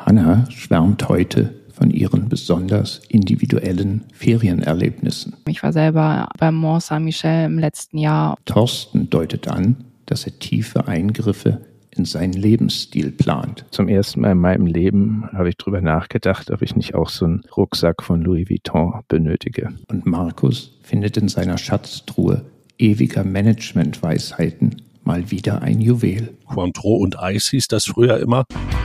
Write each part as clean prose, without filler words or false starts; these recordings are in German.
Anna schwärmt heute von ihren besonders individuellen Ferienerlebnissen. Ich war selber beim Mont Saint-Michel im letzten Jahr. Thorsten deutet an, dass er tiefe Eingriffe in seinen Lebensstil plant. Zum ersten Mal in meinem Leben habe ich darüber nachgedacht, ob ich nicht auch so einen Rucksack von Louis Vuitton benötige. Und Markus findet in seiner Schatztruhe ewiger Management-Weisheiten mal wieder ein Juwel. Cointreau und Eis hieß das früher immer.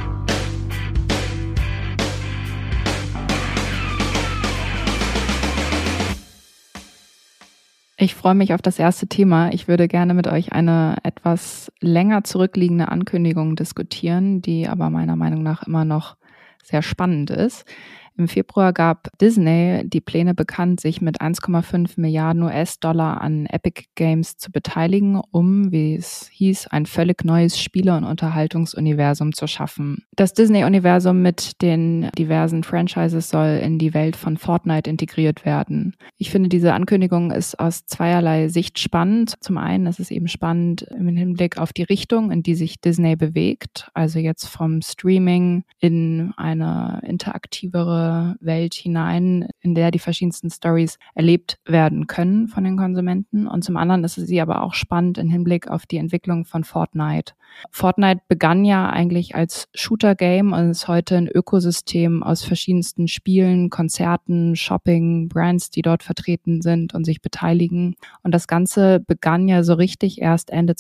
Ich freue mich auf das erste Thema. Ich würde gerne mit euch eine etwas länger zurückliegende Ankündigung diskutieren, die aber meiner Meinung nach immer noch sehr spannend ist. Im Februar gab Disney die Pläne bekannt, sich mit 1,5 Milliarden US-Dollar an Epic Games zu beteiligen, um, wie es hieß, ein völlig neues Spiele- und Unterhaltungsuniversum zu schaffen. Das Disney-Universum mit den diversen Franchises soll in die Welt von Fortnite integriert werden. Ich finde, diese Ankündigung ist aus zweierlei Sicht spannend. Zum einen ist es eben spannend im Hinblick auf die Richtung, in die sich Disney bewegt, also jetzt vom Streaming in eine interaktivere Welt hinein, in der die verschiedensten Stories erlebt werden können von den Konsumenten. Und zum anderen ist sie aber auch spannend im Hinblick auf die Entwicklung von Fortnite. Fortnite begann ja eigentlich als Shooter-Game und ist heute ein Ökosystem aus verschiedensten Spielen, Konzerten, Shopping, Brands, die dort vertreten sind und sich beteiligen. Und das Ganze begann ja so richtig erst Ende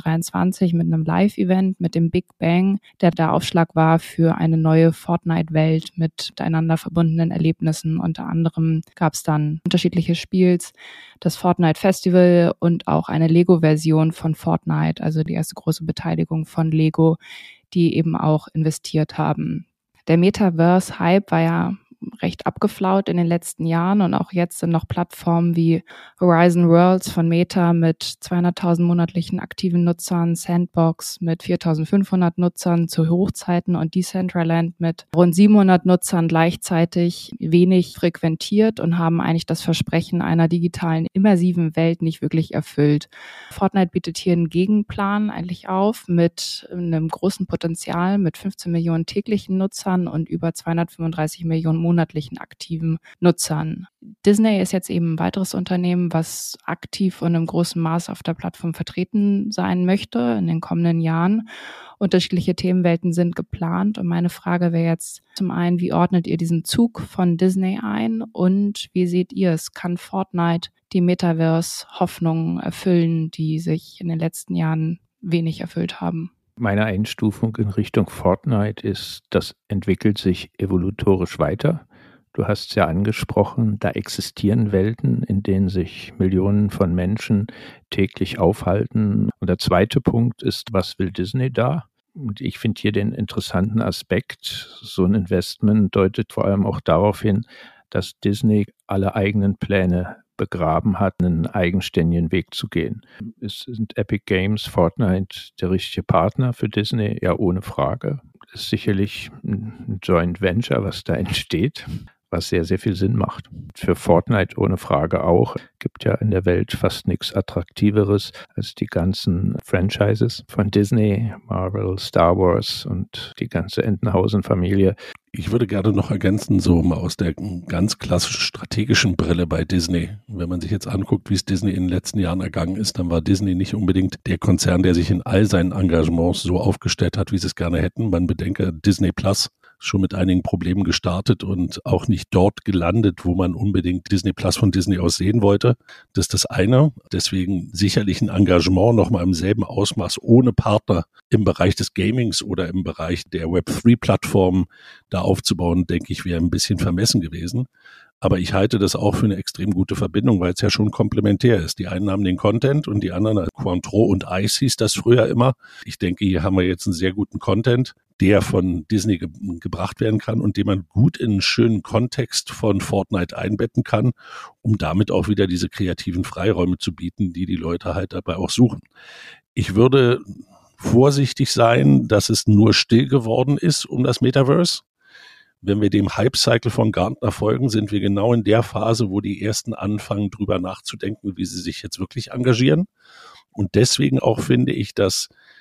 2023 mit einem Live-Event, mit dem Big Bang, der Aufschlag war für eine neue Fortnite-Welt mit miteinander verbundenen Erlebnissen. Unter anderem gab es dann unterschiedliche Spiels, das Fortnite Festival und auch eine Lego-Version von Fortnite, also die erste große Beteiligung von Lego, die eben auch investiert haben. Der Metaverse-Hype war ja recht abgeflaut in den letzten Jahren und auch jetzt sind noch Plattformen wie Horizon Worlds von Meta mit 200.000 monatlichen aktiven Nutzern, Sandbox mit 4.500 Nutzern zu Hochzeiten und Decentraland mit rund 700 Nutzern gleichzeitig wenig frequentiert und haben eigentlich das Versprechen einer digitalen, immersiven Welt nicht wirklich erfüllt. Fortnite bietet hier einen Gegenplan eigentlich auf mit einem großen Potenzial mit 15 Millionen täglichen Nutzern und über 235 Millionen monatlichen aktiven Nutzern. Disney ist jetzt eben ein weiteres Unternehmen, was aktiv und im großen Maß auf der Plattform vertreten sein möchte in den kommenden Jahren. Unterschiedliche Themenwelten sind geplant und meine Frage wäre jetzt zum einen, wie ordnet ihr diesen Zug von Disney ein und wie seht ihr es? Kann Fortnite die Metaverse-Hoffnungen erfüllen, die sich in den letzten Jahren wenig erfüllt haben? Meine Einstufung in Richtung Fortnite ist, das entwickelt sich evolutorisch weiter. Du hast es ja angesprochen, da existieren Welten, in denen sich Millionen von Menschen täglich aufhalten. Und der zweite Punkt ist, was will Disney da? Und ich finde hier den interessanten Aspekt, so ein Investment deutet vor allem auch darauf hin, dass Disney alle eigenen Pläne begraben hat, einen eigenständigen Weg zu gehen. Sind Epic Games, Fortnite der richtige Partner für Disney? Ja, ohne Frage. Das ist sicherlich ein Joint Venture, was da entsteht, was sehr, sehr viel Sinn macht. Für Fortnite ohne Frage auch. Gibt ja in der Welt fast nichts Attraktiveres als die ganzen Franchises von Disney, Marvel, Star Wars und die ganze Entenhausen-Familie. Ich würde gerne noch ergänzen, so mal aus der ganz klassischen strategischen Brille bei Disney. Wenn man sich jetzt anguckt, wie es Disney in den letzten Jahren ergangen ist, dann war Disney nicht unbedingt der Konzern, der sich in all seinen Engagements so aufgestellt hat, wie sie es gerne hätten. Man bedenke Disney Plus, schon mit einigen Problemen gestartet und auch nicht dort gelandet, wo man unbedingt Disney Plus von Disney aus sehen wollte. Das ist das eine. Deswegen sicherlich ein Engagement nochmal im selben Ausmaß ohne Partner im Bereich des Gamings oder im Bereich der Web3-Plattformen da aufzubauen, denke ich, wäre ein bisschen vermessen gewesen. Aber ich halte das auch für eine extrem gute Verbindung, weil es ja schon komplementär ist. Die einen haben den Content und die anderen, Cointreau und Eis hieß das früher immer. Ich denke, hier haben wir jetzt einen sehr guten Content, der von Disney gebracht werden kann und den man gut in einen schönen Kontext von Fortnite einbetten kann, um damit auch wieder diese kreativen Freiräume zu bieten, die die Leute halt dabei auch suchen. Ich würde vorsichtig sein, dass es nur still geworden ist um das Metaverse. Wenn wir dem Hype-Cycle von Gartner folgen, sind wir genau in der Phase, wo die Ersten anfangen, drüber nachzudenken, wie sie sich jetzt wirklich engagieren. Und deswegen auch finde ich, dass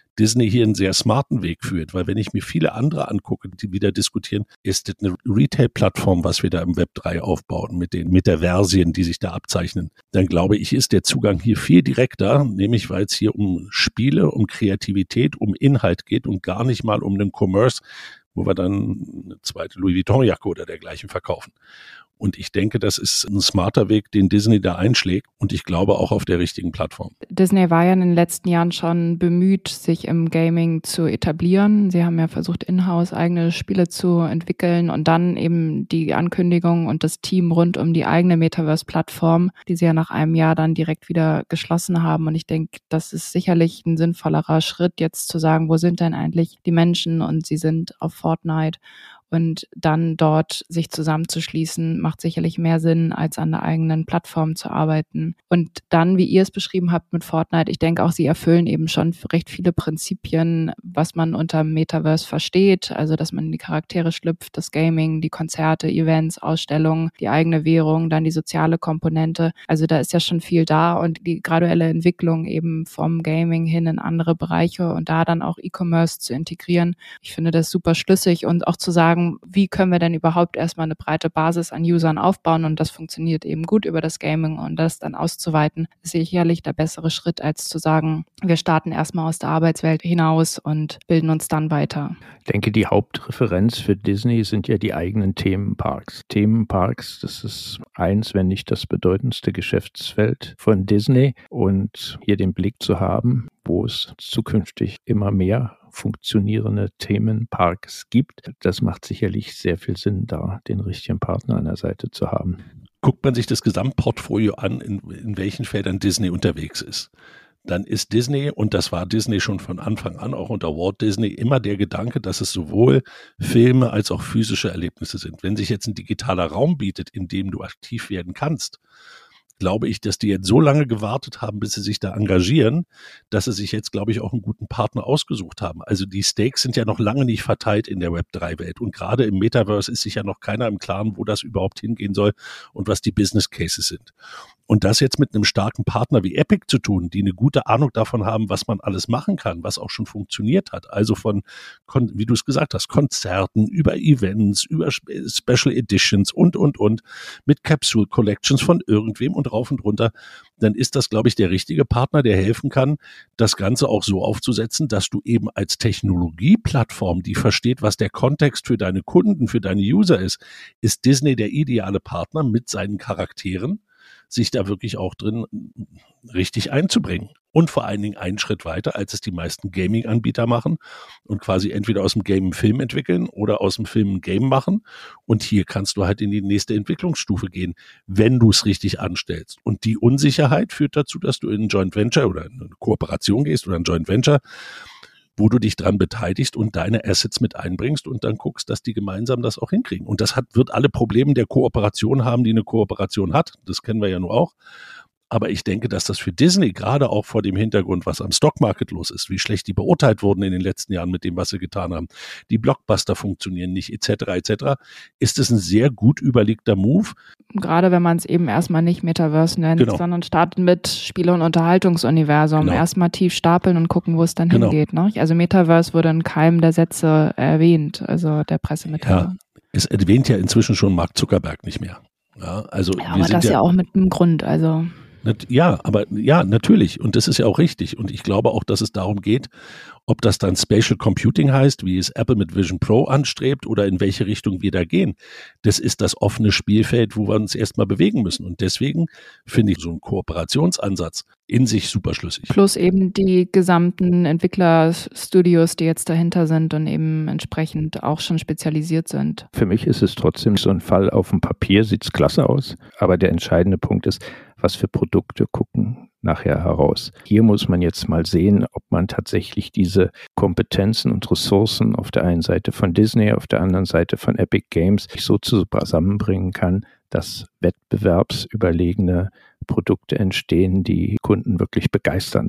Disney hier einen sehr smarten Weg führt, weil wenn ich mir viele andere angucke, die wieder diskutieren, ist das eine Retail-Plattform, was wir da im Web 3 aufbauen, mit den Metaversien, die sich da abzeichnen, dann glaube ich, ist der Zugang hier viel direkter, nämlich weil es hier um Spiele, um Kreativität, um Inhalt geht und gar nicht mal um den Commerce, wo wir dann eine zweite Louis Vuitton-Jacke oder dergleichen verkaufen. Und ich denke, das ist ein smarter Weg, den Disney da einschlägt und ich glaube auch auf der richtigen Plattform. Disney war ja in den letzten Jahren schon bemüht, sich im Gaming zu etablieren. Sie haben ja versucht, in-house eigene Spiele zu entwickeln und dann eben die Ankündigung und das Team rund um die eigene Metaverse-Plattform, die sie ja nach einem Jahr dann direkt wieder geschlossen haben. Und ich denke, das ist sicherlich ein sinnvollerer Schritt, jetzt zu sagen, wo sind denn eigentlich die Menschen, und sie sind auf Fortnite. Und dann dort sich zusammenzuschließen, macht sicherlich mehr Sinn, als an der eigenen Plattform zu arbeiten. Und dann, wie ihr es beschrieben habt mit Fortnite, ich denke auch, sie erfüllen eben schon recht viele Prinzipien, was man unter Metaverse versteht. Also, dass man in die Charaktere schlüpft, das Gaming, die Konzerte, Events, Ausstellungen, die eigene Währung, dann die soziale Komponente. Also da ist ja schon viel da und die graduelle Entwicklung eben vom Gaming hin in andere Bereiche und da dann auch E-Commerce zu integrieren. Ich finde das super schlüssig und auch zu sagen, wie können wir denn überhaupt erstmal eine breite Basis an Usern aufbauen, und das funktioniert eben gut über das Gaming, und das dann auszuweiten, ist sicherlich der bessere Schritt, als zu sagen, wir starten erstmal aus der Arbeitswelt hinaus und bilden uns dann weiter. Ich denke, die Hauptreferenz für Disney sind ja die eigenen Themenparks. Themenparks, das ist eins, wenn nicht das bedeutendste Geschäftsfeld von Disney, und hier den Blick zu haben, wo es zukünftig immer mehr funktionierende Themenparks gibt. Das macht sicherlich sehr viel Sinn, da den richtigen Partner an der Seite zu haben. Guckt man sich das Gesamtportfolio an, in welchen Feldern Disney unterwegs ist, dann ist Disney, und das war Disney schon von Anfang an, auch unter Walt Disney, immer der Gedanke, dass es sowohl Filme als auch physische Erlebnisse sind. Wenn sich jetzt ein digitaler Raum bietet, in dem du aktiv werden kannst, glaube ich, dass die jetzt so lange gewartet haben, bis sie sich da engagieren, dass sie sich jetzt, glaube ich, auch einen guten Partner ausgesucht haben. Also die Stakes sind ja noch lange nicht verteilt in der Web3-Welt. Und gerade im Metaverse ist sich ja noch keiner im Klaren, wo das überhaupt hingehen soll und was die Business Cases sind. Und das jetzt mit einem starken Partner wie Epic zu tun, die eine gute Ahnung davon haben, was man alles machen kann, was auch schon funktioniert hat. Also von, wie du es gesagt hast, Konzerten, über Events, über Special Editions und, mit Capsule Collections von irgendwem und rauf und runter, dann ist das, glaube ich, der richtige Partner, der helfen kann, das Ganze auch so aufzusetzen, dass du eben als Technologieplattform, die versteht, was der Kontext für deine Kunden, für deine User ist Disney der ideale Partner mit seinen Charakteren, sich da wirklich auch drin richtig einzubringen. Und vor allen Dingen einen Schritt weiter, als es die meisten Gaming-Anbieter machen und quasi entweder aus dem Game einen Film entwickeln oder aus dem Film ein Game machen. Und hier kannst du halt in die nächste Entwicklungsstufe gehen, wenn du es richtig anstellst. Und die Unsicherheit führt dazu, dass du in ein Joint Venture oder in eine Kooperation gehst oder ein Joint Venture, wo du dich dran beteiligst und deine Assets mit einbringst und dann guckst, dass die gemeinsam das auch hinkriegen. Und das wird alle Probleme der Kooperation haben, die eine Kooperation hat. Das kennen wir ja nur auch. Aber ich denke, dass das für Disney, gerade auch vor dem Hintergrund, was am Stockmarket los ist, wie schlecht die beurteilt wurden in den letzten Jahren mit dem, was sie getan haben, die Blockbuster funktionieren nicht, etc., ist es ein sehr gut überlegter Move. Gerade wenn man es eben erstmal nicht Metaverse nennt, sondern startet mit Spiele- und Unterhaltungsuniversum. Erstmal tief stapeln und gucken, wo es dann hingeht. Ne? Also Metaverse wurde in keinem der Sätze erwähnt, also der Pressemitteilung. Ja, es erwähnt ja inzwischen schon Mark Zuckerberg nicht mehr. Ja, also ja, aber das ja auch mit einem Grund, also... Ja, aber ja, natürlich. Und das ist ja auch richtig. Und ich glaube auch, dass es darum geht, ob das dann Spatial Computing heißt, wie es Apple mit Vision Pro anstrebt oder in welche Richtung wir da gehen. Das ist das offene Spielfeld, wo wir uns erstmal bewegen müssen. Und deswegen finde ich so einen Kooperationsansatz in sich super schlüssig. Plus eben die gesamten Entwicklerstudios, die jetzt dahinter sind und eben entsprechend auch schon spezialisiert sind. Für mich ist es trotzdem so ein Fall, auf dem Papier sieht es klasse aus, aber der entscheidende Punkt ist, was für Produkte gucken nachher heraus. Hier muss man jetzt mal sehen, ob man tatsächlich diese Kompetenzen und Ressourcen auf der einen Seite von Disney, auf der anderen Seite von Epic Games so zusammenbringen kann, dass wettbewerbsüberlegene Produkte entstehen, die Kunden wirklich begeistern.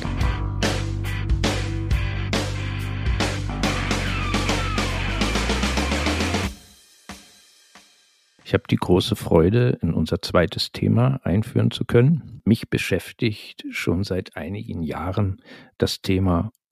Ich habe die große Freude, in unser zweites Thema einführen zu können. Mich beschäftigt schon seit einigen Jahren das Thema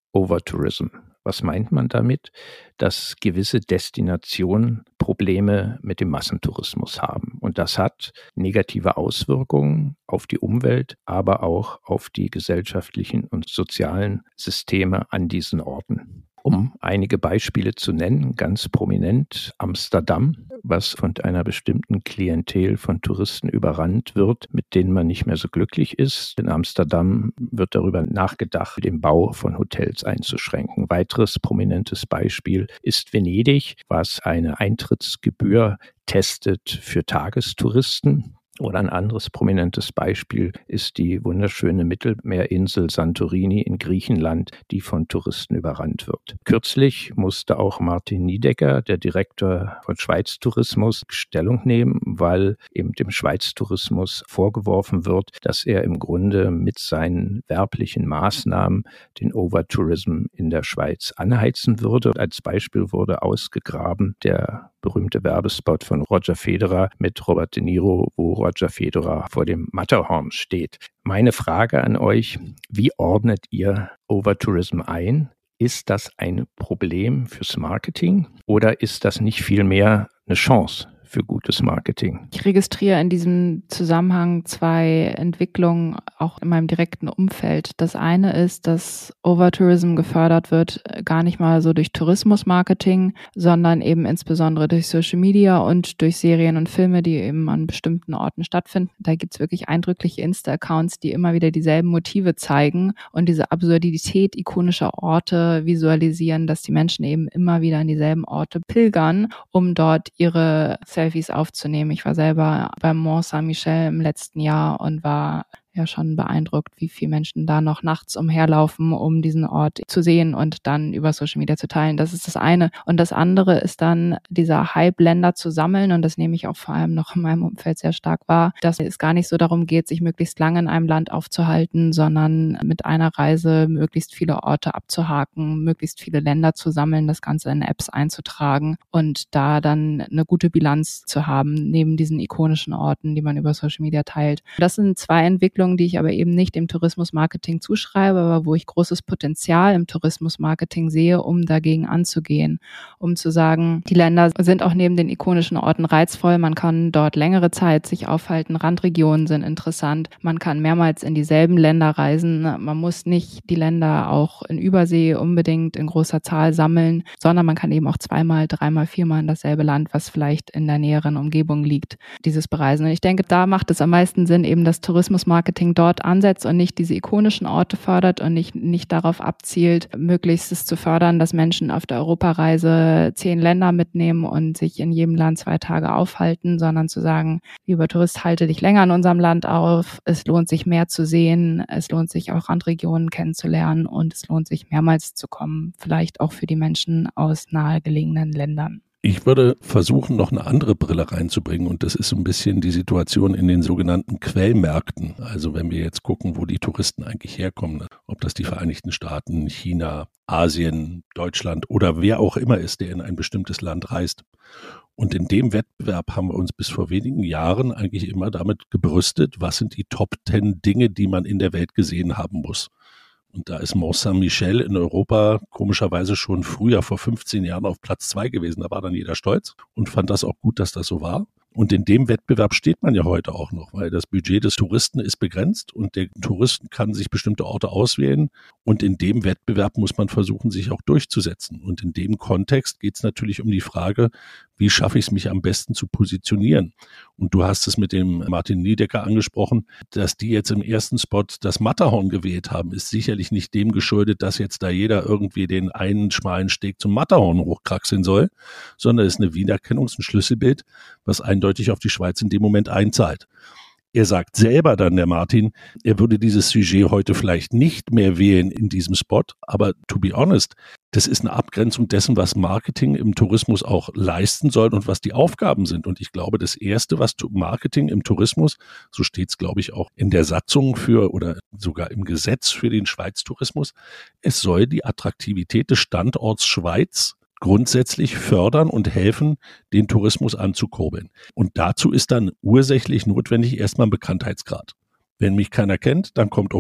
Overtourism. Was meint man damit? Dass gewisse Destinationen Probleme mit dem Massentourismus haben. Und das hat negative Auswirkungen auf die Umwelt, aber auch auf die gesellschaftlichen und sozialen Systeme an diesen Orten. Um einige Beispiele zu nennen, ganz prominent Amsterdam, was von einer bestimmten Klientel von Touristen überrannt wird, mit denen man nicht mehr so glücklich ist. In Amsterdam wird darüber nachgedacht, den Bau von Hotels einzuschränken. Weiteres prominentes Beispiel ist Venedig, was eine Eintrittsgebühr testet für Tagestouristen. Oder ein anderes prominentes Beispiel ist die wunderschöne Mittelmeerinsel Santorini in Griechenland, die von Touristen überrannt wird. Kürzlich musste auch Martin Niedecker, der Direktor von Schweiz Tourismus, Stellung nehmen, weil eben dem Schweiz Tourismus vorgeworfen wird, dass er im Grunde mit seinen werblichen Maßnahmen den Overtourism in der Schweiz anheizen würde. Als Beispiel wurde ausgegraben der berühmte Werbespot von Roger Federer mit Robert De Niro, wo Roger Federer vor dem Matterhorn steht. Meine Frage an euch, wie ordnet ihr Overtourism ein? Ist das ein Problem fürs Marketing oder ist das nicht vielmehr eine Chance für gutes Marketing? Ich registriere in diesem Zusammenhang zwei Entwicklungen auch in meinem direkten Umfeld. Das eine ist, dass Overtourism gefördert wird, gar nicht mal so durch Tourismusmarketing, sondern eben insbesondere durch Social Media und durch Serien und Filme, die eben an bestimmten Orten stattfinden. Da gibt es wirklich eindrückliche Insta-Accounts, die immer wieder dieselben Motive zeigen und diese Absurdität ikonischer Orte visualisieren, dass die Menschen eben immer wieder an dieselben Orte pilgern, um dort ihre Selfies aufzunehmen. Ich war selber beim Mont Saint-Michel im letzten Jahr und war ja schon beeindruckt, wie viele Menschen da noch nachts umherlaufen, um diesen Ort zu sehen und dann über Social Media zu teilen. Das ist das eine. Und das andere ist dann dieser Hype, Länder zu sammeln. Und das nehme ich auch vor allem noch in meinem Umfeld sehr stark wahr, dass es gar nicht so darum geht, sich möglichst lange in einem Land aufzuhalten, sondern mit einer Reise möglichst viele Orte abzuhaken, möglichst viele Länder zu sammeln, das Ganze in Apps einzutragen und da dann eine gute Bilanz zu haben, neben diesen ikonischen Orten, die man über Social Media teilt. Das sind zwei Entwicklungen, die ich aber eben nicht dem Tourismusmarketing zuschreibe, aber wo ich großes Potenzial im Tourismusmarketing sehe, um dagegen anzugehen, um zu sagen, die Länder sind auch neben den ikonischen Orten reizvoll, man kann dort längere Zeit sich aufhalten, Randregionen sind interessant, man kann mehrmals in dieselben Länder reisen, man muss nicht die Länder auch in Übersee unbedingt in großer Zahl sammeln, sondern man kann eben auch zweimal, dreimal, viermal in dasselbe Land, was vielleicht in der näheren Umgebung liegt, dieses bereisen. Und ich denke, da macht es am meisten Sinn, eben das Tourismusmarketing dort ansetzt und nicht diese ikonischen Orte fördert und nicht darauf abzielt, möglichst es zu fördern, dass Menschen auf der Europareise 10 Länder mitnehmen und sich in jedem Land 2 Tage aufhalten, sondern zu sagen, lieber Tourist, halte dich länger in unserem Land auf, es lohnt sich mehr zu sehen, es lohnt sich auch Randregionen kennenzulernen und es lohnt sich mehrmals zu kommen, vielleicht auch für die Menschen aus nahegelegenen Ländern. Ich würde versuchen, noch eine andere Brille reinzubringen und das ist so ein bisschen die Situation in den sogenannten Quellmärkten. Also wenn wir jetzt gucken, wo die Touristen eigentlich herkommen, ob das die Vereinigten Staaten, China, Asien, Deutschland oder wer auch immer ist, der in ein bestimmtes Land reist. Und in dem Wettbewerb haben wir uns bis vor wenigen Jahren eigentlich immer damit gebrüstet, was sind die Top 10 Dinge, die man in der Welt gesehen haben muss. Und da ist Mont Saint-Michel in Europa komischerweise schon früher, vor 15 Jahren, auf Platz 2 gewesen. Da war dann jeder stolz und fand das auch gut, dass das so war. Und in dem Wettbewerb steht man ja heute auch noch, weil das Budget des Touristen ist begrenzt und der Touristen kann sich bestimmte Orte auswählen. Und in dem Wettbewerb muss man versuchen, sich auch durchzusetzen. Und in dem Kontext geht es natürlich um die Frage, wie schaffe ich es, mich am besten zu positionieren? Und du hast es mit dem Martin Niedecker angesprochen, dass die jetzt im ersten Spot das Matterhorn gewählt haben, ist sicherlich nicht dem geschuldet, dass jetzt da jeder irgendwie den einen schmalen Steg zum Matterhorn hochkraxeln soll, sondern es ist eine Wiedererkennungs- und Schlüsselbild, was eindeutig auf die Schweiz in dem Moment einzahlt. Er sagt selber dann, der Martin, er würde dieses Sujet heute vielleicht nicht mehr wählen in diesem Spot, aber to be honest, das ist eine Abgrenzung dessen, was Marketing im Tourismus auch leisten soll und was die Aufgaben sind. Und ich glaube, das Erste, was Marketing im Tourismus, so steht es, glaube ich, auch in der Satzung für oder sogar im Gesetz für den Schweiz-Tourismus, es soll die Attraktivität des Standorts Schweiz grundsätzlich fördern und helfen, den Tourismus anzukurbeln. Und dazu ist dann ursächlich notwendig erstmal ein Bekanntheitsgrad. Wenn mich keiner kennt, dann kommt auch keiner.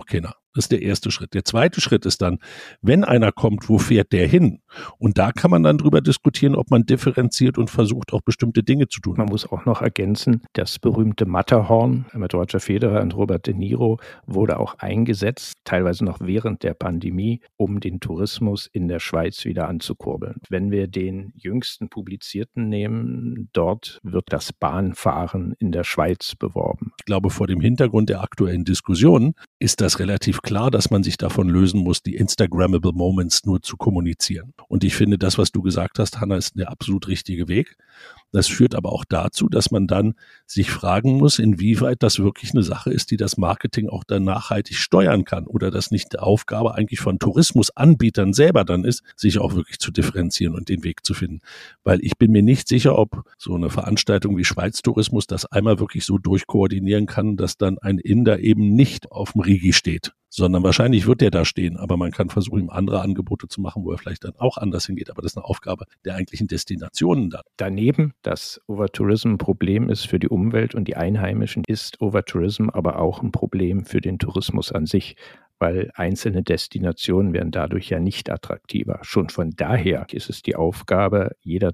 Das ist der erste Schritt. Der zweite Schritt ist dann, wenn einer kommt, wo fährt der hin? Und da kann man dann drüber diskutieren, ob man differenziert und versucht, auch bestimmte Dinge zu tun. Man muss auch noch ergänzen, das berühmte Matterhorn mit Roger Federer und Robert De Niro wurde auch eingesetzt, teilweise noch während der Pandemie, um den Tourismus in der Schweiz wieder anzukurbeln. Wenn wir den jüngsten publizierten nehmen, dort wird das Bahnfahren in der Schweiz beworben. Ich glaube, vor dem Hintergrund der aktuellen Diskussion ist das relativ klar, dass man sich davon lösen muss, die Instagrammable Moments nur zu kommunizieren. Und ich finde, das, was du gesagt hast, Hanna, ist der absolut richtige Weg. Das führt aber auch dazu, dass man dann sich fragen muss, inwieweit das wirklich eine Sache ist, die das Marketing auch dann nachhaltig steuern kann oder das nicht die Aufgabe eigentlich von Tourismusanbietern selber dann ist, sich auch wirklich zu differenzieren und den Weg zu finden. Weil ich bin mir nicht sicher, ob so eine Veranstaltung wie Schweiz Tourismus das einmal wirklich so durchkoordinieren kann, dass dann ein Inder eben nicht auf dem Rigi steht, sondern wahrscheinlich wird der da stehen, aber man kann versuchen, ihm andere Angebote zu machen, wo er vielleicht dann auch anders hingeht, aber das ist eine Aufgabe der eigentlichen Destinationen dann. Daneben, dass Overtourism ein Problem ist für die Umwelt und die Einheimischen, ist Overtourism aber auch ein Problem für den Tourismus an sich, weil einzelne Destinationen werden dadurch ja nicht attraktiver. Schon von daher ist es die Aufgabe jeder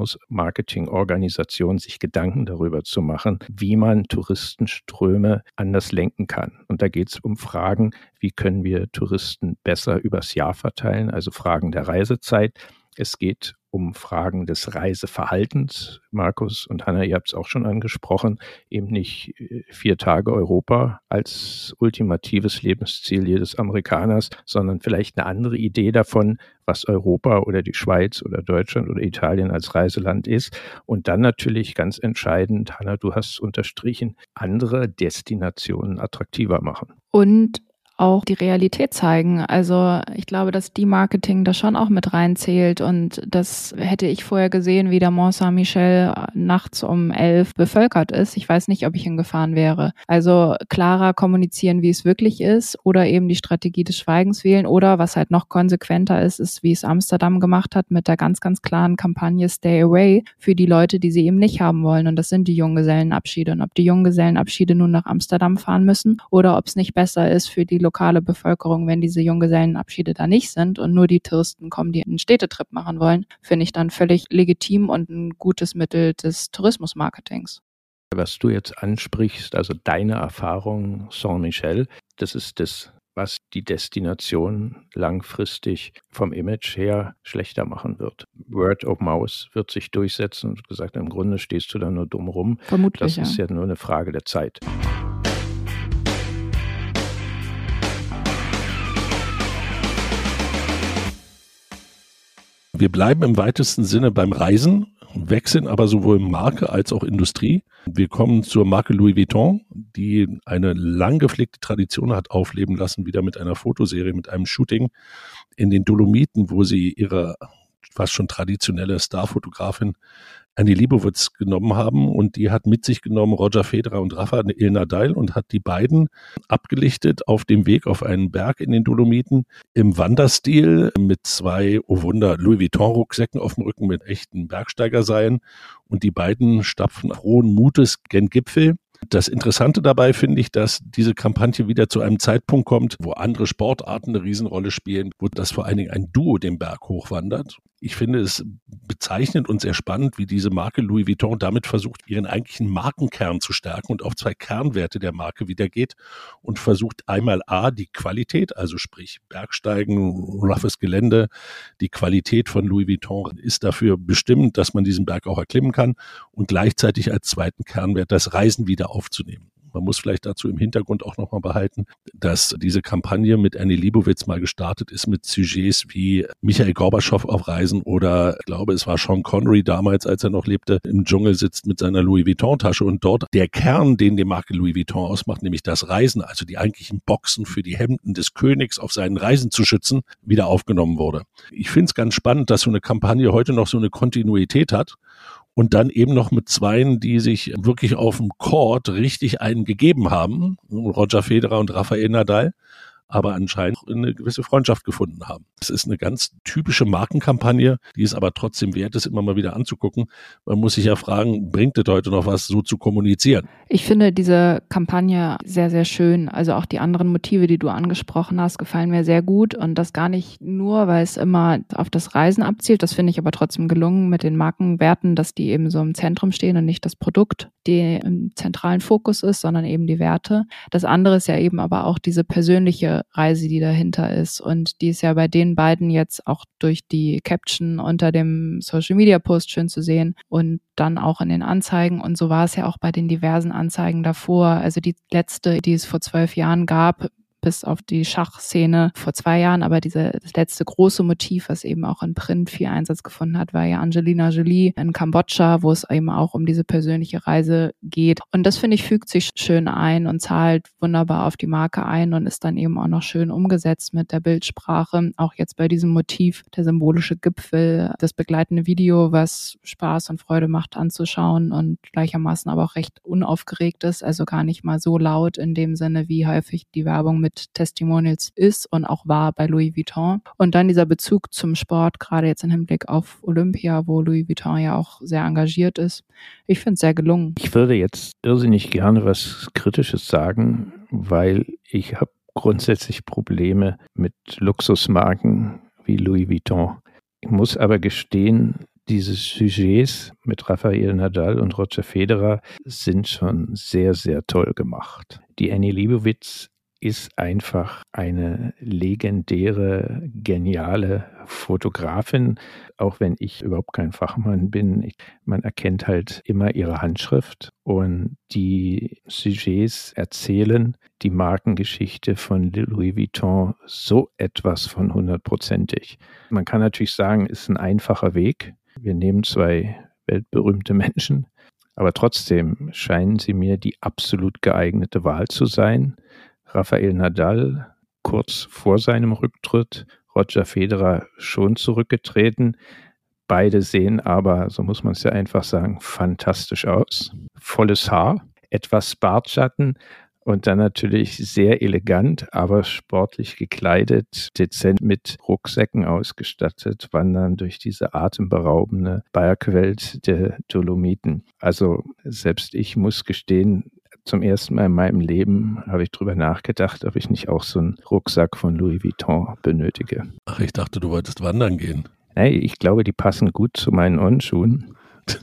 Tourismus-Marketing-Organisation, sich Gedanken darüber zu machen, wie man Touristenströme anders lenken kann. Und da geht es um Fragen, wie können wir Touristen besser übers Jahr verteilen, also Fragen der Reisezeit. Es geht um Fragen des Reiseverhaltens. Markus und Hanna, ihr habt es auch schon angesprochen, eben nicht 4 Tage Europa als ultimatives Lebensziel jedes Amerikaners, sondern vielleicht eine andere Idee davon, was Europa oder die Schweiz oder Deutschland oder Italien als Reiseland ist. Und dann natürlich ganz entscheidend, Hanna, du hast es unterstrichen, andere Destinationen attraktiver machen. Und auch die Realität zeigen. Also ich glaube, dass die Marketing da schon auch mit reinzählt und das hätte ich vorher gesehen, wie der Mont Saint-Michel nachts um 11 bevölkert ist. Ich weiß nicht, ob ich hingefahren wäre. Also klarer kommunizieren, wie es wirklich ist oder eben die Strategie des Schweigens wählen oder was halt noch konsequenter ist, wie es Amsterdam gemacht hat mit der ganz, ganz klaren Kampagne Stay Away für die Leute, die sie eben nicht haben wollen und das sind die Junggesellenabschiede und ob die Junggesellenabschiede nun nach Amsterdam fahren müssen oder ob es nicht besser ist für die lokale Bevölkerung, wenn diese Junggesellenabschiede da nicht sind und nur die Touristen kommen, die einen Städtetrip machen wollen, finde ich dann völlig legitim und ein gutes Mittel des Tourismusmarketings. Was du jetzt ansprichst, also deine Erfahrung Saint-Michel, das ist das, was die Destination langfristig vom Image her schlechter machen wird. Word of Mouth wird sich durchsetzen und gesagt, im Grunde stehst du da nur dumm rum. Vermutlich, das ist ja nur eine Frage der Zeit. Wir bleiben im weitesten Sinne beim Reisen, wechseln aber sowohl Marke als auch Industrie. Wir kommen zur Marke Louis Vuitton, die eine lang gepflegte Tradition hat aufleben lassen, wieder mit einer Fotoserie, mit einem Shooting in den Dolomiten, wo sie ihre fast schon traditionelle Starfotografin Annie Leibovitz genommen haben und die hat mit sich genommen Roger Federer und Rafael Nadal und hat die beiden abgelichtet auf dem Weg auf einen Berg in den Dolomiten im Wanderstil mit 2, oh Wunder, Louis Vuitton Rucksäcken auf dem Rücken mit echten Bergsteigerseilen und die beiden stapfen frohen Mutes gen Gipfel. Das Interessante dabei finde ich, dass diese Kampagne wieder zu einem Zeitpunkt kommt, wo andere Sportarten eine Riesenrolle spielen, wo das vor allen Dingen ein Duo den Berg hochwandert. Ich finde es bezeichnend und sehr spannend, wie diese Marke Louis Vuitton damit versucht, ihren eigentlichen Markenkern zu stärken und auf 2 Kernwerte der Marke wieder geht und versucht einmal die Qualität, also sprich Bergsteigen, roughes Gelände, die Qualität von Louis Vuitton ist dafür bestimmt, dass man diesen Berg auch erklimmen kann und gleichzeitig als zweiten Kernwert das Reisen wieder aufzunehmen. Man muss vielleicht dazu im Hintergrund auch nochmal behalten, dass diese Kampagne mit Annie Leibovitz mal gestartet ist mit Sujets wie Michael Gorbatschow auf Reisen oder ich glaube, es war Sean Connery damals, als er noch lebte, im Dschungel sitzt mit seiner Louis Vuitton-Tasche und dort der Kern, den die Marke Louis Vuitton ausmacht, nämlich das Reisen, also die eigentlichen Boxen für die Hemden des Königs auf seinen Reisen zu schützen, wieder aufgenommen wurde. Ich finde es ganz spannend, dass so eine Kampagne heute noch so eine Kontinuität hat. Und dann eben noch mit 2, die sich wirklich auf dem Court richtig einen gegeben haben, Roger Federer und Rafael Nadal. aber anscheinend eine gewisse Freundschaft gefunden haben. Es ist eine ganz typische Markenkampagne, die es aber trotzdem wert ist, immer mal wieder anzugucken. Man muss sich ja fragen, bringt es heute noch was, so zu kommunizieren? Ich finde diese Kampagne sehr, sehr schön. Also auch die anderen Motive, die du angesprochen hast, gefallen mir sehr gut. Und das gar nicht nur, weil es immer auf das Reisen abzielt. Das finde ich aber trotzdem gelungen mit den Markenwerten, dass die eben so im Zentrum stehen und nicht das Produkt, die im zentralen Fokus ist, sondern eben die Werte. Das andere ist ja eben aber auch diese persönliche Reise, die dahinter ist. Und die ist ja bei den beiden jetzt auch durch die Caption unter dem Social-Media-Post schön zu sehen und dann auch in den Anzeigen. Und so war es ja auch bei den diversen Anzeigen davor. Also die letzte, die es vor 12 Jahren gab, bis auf die Schachszene vor 2 Jahren, aber das letzte große Motiv, was eben auch in Print viel Einsatz gefunden hat, war ja Angelina Jolie in Kambodscha, wo es eben auch um diese persönliche Reise geht. Und das, finde ich, fügt sich schön ein und zahlt wunderbar auf die Marke ein und ist dann eben auch noch schön umgesetzt mit der Bildsprache. Auch jetzt bei diesem Motiv, der symbolische Gipfel, das begleitende Video, was Spaß und Freude macht anzuschauen und gleichermaßen aber auch recht unaufgeregt ist, also gar nicht mal so laut in dem Sinne, wie häufig die Werbung mit Testimonials ist und auch war bei Louis Vuitton. Und dann dieser Bezug zum Sport, gerade jetzt im Hinblick auf Olympia, wo Louis Vuitton ja auch sehr engagiert ist. Ich finde es sehr gelungen. Ich würde jetzt irrsinnig gerne was Kritisches sagen, weil ich habe grundsätzlich Probleme mit Luxusmarken wie Louis Vuitton. Ich muss aber gestehen, diese Sujets mit Rafael Nadal und Roger Federer sind schon sehr, sehr toll gemacht. Die Annie Leibovitz ist einfach eine legendäre, geniale Fotografin, auch wenn ich überhaupt kein Fachmann bin. Man erkennt halt immer ihre Handschrift und die Sujets erzählen die Markengeschichte von Louis Vuitton so etwas von 100%ig. Man kann natürlich sagen, ist ein einfacher Weg. Wir nehmen 2 weltberühmte Menschen, aber trotzdem scheinen sie mir die absolut geeignete Wahl zu sein. Rafael Nadal kurz vor seinem Rücktritt, Roger Federer schon zurückgetreten. Beide sehen aber, so muss man es ja einfach sagen, fantastisch aus. Volles Haar, etwas Bartschatten und dann natürlich sehr elegant, aber sportlich gekleidet, dezent mit Rucksäcken ausgestattet, wandern durch diese atemberaubende Bergwelt der Dolomiten. Also selbst ich muss gestehen, zum ersten Mal in meinem Leben habe ich drüber nachgedacht, ob ich nicht auch so einen Rucksack von Louis Vuitton benötige. Ach, ich dachte, du wolltest wandern gehen. Nein, ich glaube, die passen gut zu meinen Onschuhen.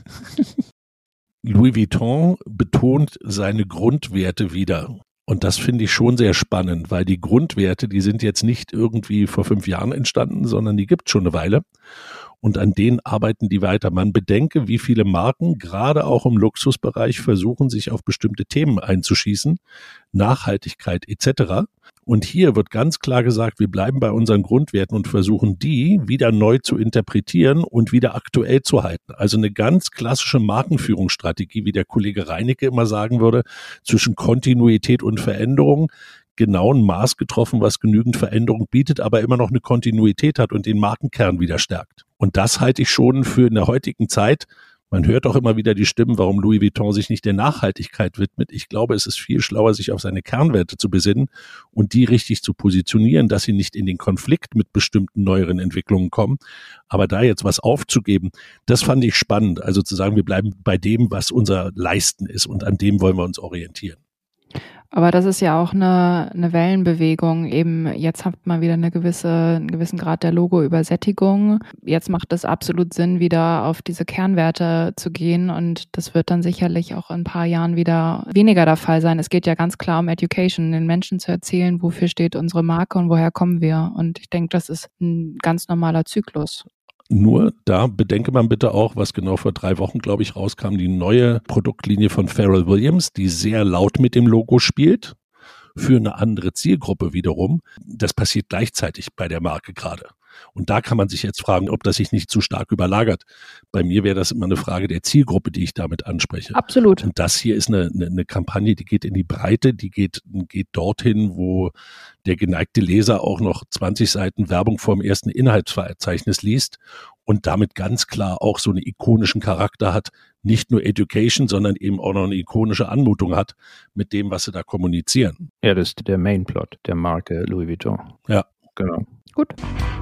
Louis Vuitton betont seine Grundwerte wieder. Und das finde ich schon sehr spannend, weil die Grundwerte, die sind jetzt nicht irgendwie vor 5 Jahren entstanden, sondern die gibt es schon eine Weile. Und an denen arbeiten die weiter. Man bedenke, wie viele Marken, gerade auch im Luxusbereich, versuchen, sich auf bestimmte Themen einzuschießen, Nachhaltigkeit etc. Und hier wird ganz klar gesagt, wir bleiben bei unseren Grundwerten und versuchen, die wieder neu zu interpretieren und wieder aktuell zu halten. Also eine ganz klassische Markenführungsstrategie, wie der Kollege Reinecke immer sagen würde, zwischen Kontinuität und Veränderung. Genau ein Maß getroffen, was genügend Veränderung bietet, aber immer noch eine Kontinuität hat und den Markenkern wieder stärkt. Und das halte ich schon für in der heutigen Zeit. Man hört auch immer wieder die Stimmen, warum Louis Vuitton sich nicht der Nachhaltigkeit widmet. Ich glaube, es ist viel schlauer, sich auf seine Kernwerte zu besinnen und die richtig zu positionieren, dass sie nicht in den Konflikt mit bestimmten neueren Entwicklungen kommen. Aber da jetzt was aufzugeben, das fand ich spannend. Also zu sagen, wir bleiben bei dem, was unser Leisten ist und an dem wollen wir uns orientieren. Aber das ist ja auch eine Wellenbewegung. Eben jetzt hat man wieder einen gewissen Grad der Logo-Übersättigung. Jetzt macht es absolut Sinn, wieder auf diese Kernwerte zu gehen. Und das wird dann sicherlich auch in ein paar Jahren wieder weniger der Fall sein. Es geht ja ganz klar um Education, den Menschen zu erzählen, wofür steht unsere Marke und woher kommen wir. Und ich denke, das ist ein ganz normaler Zyklus. Nur da bedenke man bitte auch, was genau vor 3 Wochen, glaube ich, rauskam, die neue Produktlinie von Pharrell Williams, die sehr laut mit dem Logo spielt, für eine andere Zielgruppe wiederum. Das passiert gleichzeitig bei der Marke gerade. Und da kann man sich jetzt fragen, ob das sich nicht zu stark überlagert. Bei mir wäre das immer eine Frage der Zielgruppe, die ich damit anspreche. Absolut. Und das hier ist eine Kampagne, die geht in die Breite, die geht dorthin, wo der geneigte Leser auch noch 20 Seiten Werbung vor dem ersten Inhaltsverzeichnis liest und damit ganz klar auch so einen ikonischen Charakter hat, nicht nur Education, sondern eben auch noch eine ikonische Anmutung hat mit dem, was sie da kommunizieren. Ja, das ist der Mainplot der Marke Louis Vuitton. Ja. Genau. Gut.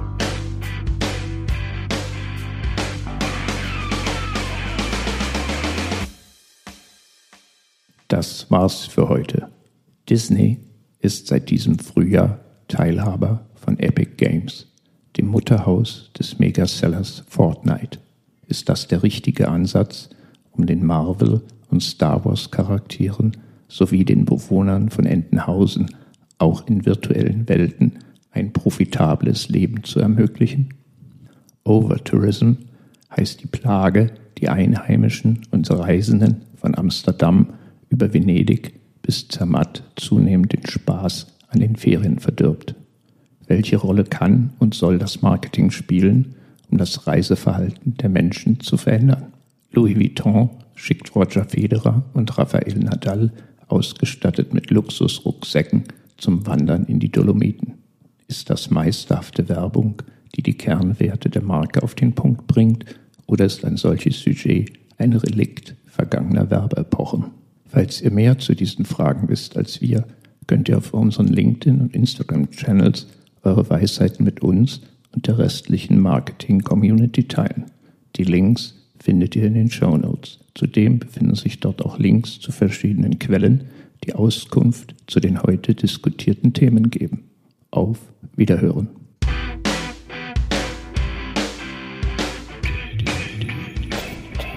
Das war's für heute. Disney ist seit diesem Frühjahr Teilhaber von Epic Games, dem Mutterhaus des Megasellers Fortnite. Ist das der richtige Ansatz, um den Marvel- und Star Wars-Charakteren sowie den Bewohnern von Entenhausen auch in virtuellen Welten ein profitables Leben zu ermöglichen? Overtourism heißt die Plage, die Einheimischen und Reisenden von Amsterdam über Venedig bis Zermatt zunehmend den Spaß an den Ferien verdirbt. Welche Rolle kann und soll das Marketing spielen, um das Reiseverhalten der Menschen zu verändern? Louis Vuitton schickt Roger Federer und Rafael Nadal ausgestattet mit Luxusrucksäcken zum Wandern in die Dolomiten. Ist das meisterhafte Werbung, die die Kernwerte der Marke auf den Punkt bringt, oder ist ein solches Sujet ein Relikt vergangener Werbeepochen? Falls ihr mehr zu diesen Fragen wisst als wir, könnt ihr auf unseren LinkedIn- und Instagram-Channels eure Weisheiten mit uns und der restlichen Marketing-Community teilen. Die Links findet ihr in den Shownotes. Zudem befinden sich dort auch Links zu verschiedenen Quellen, die Auskunft zu den heute diskutierten Themen geben. Auf Wiederhören.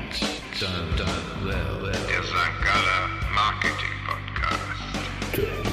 Der St. Galler Marketing Podcast.